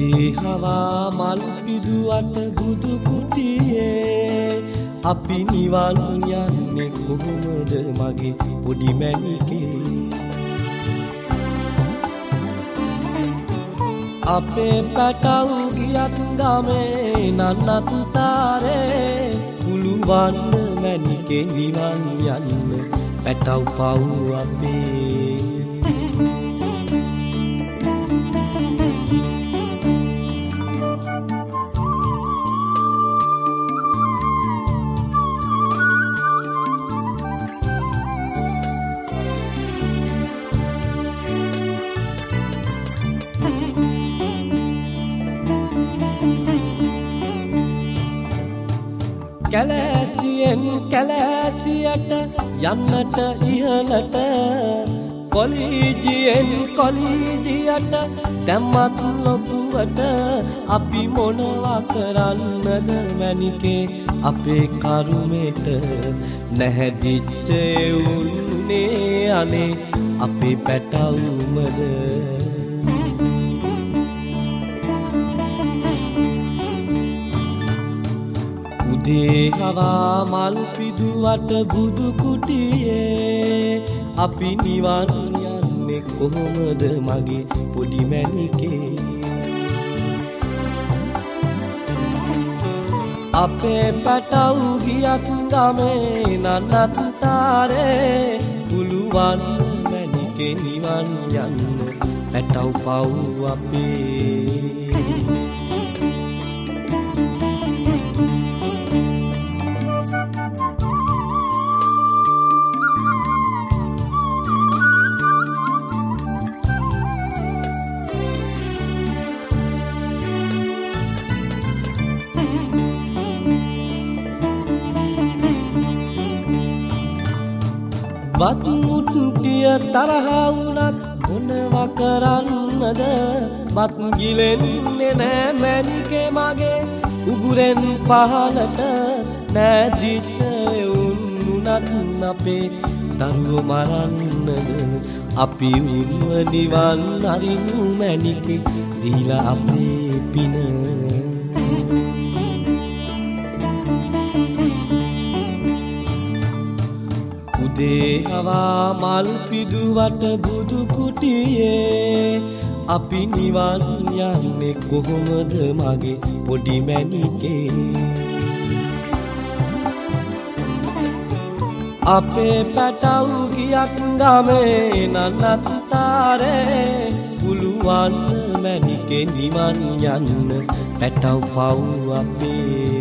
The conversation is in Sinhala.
උදේ හවා මල් පිදුවට බුදු කුටියේ අපි නිවන් යන්නේ කොහොමද මගේ පොඩි මැණිකේ අපේ පැටව ගියත් ගමේ නන්නත් තාරේ පුළුවන් මැණිකේ නිවන් යන්න පැටව පව් අපේ කැලෑසියෙන් කැලෑසියට යන්නට ඉහළට කොලීජියෙන් කොලීජියට දැම්මත් ලොකුවට අපි මොනවා කරන්නද මැණිකේ අපේ කරුමෙට නැහැදිච්ච උන්නේ අනේ අපේ පැටවුමද උදේ හවා මල් පිදුවට බුදු කුටියේ අපි නිවන් යන්නේ කොහොමද මගේ පොඩි මැණිකේ අපේ පැටව ගියත් ගමේ නන්නත් තාරේ පුළුවන් මැණිකේ නිවන් යන්න පැටව පව් අපේ වත් මුට්ටිය තරහ වුණත් මොනවා කරන්නද වත් ගිලෙන්නේ නෑ මැණිකේ මගේ උගුරෙන් පහලට නැදිච්ච උන්නුනත් අපේ දරුවෝ මරන්නද අපි උන්ව නිවන් අරිනු මැණිකේ දීලා අපේ පින උදේ හවා මල් පිදුවට බුදු කුටියේ අපි නිවන් යන්නේ කොහොමද මගේ පොඩි මැණිකේ අපේ පැටව ගියත් ගමේ නන්නත් තාරේ පුළුවන් මැණිකේ නිවන් යන්න පැටව පව් අපේ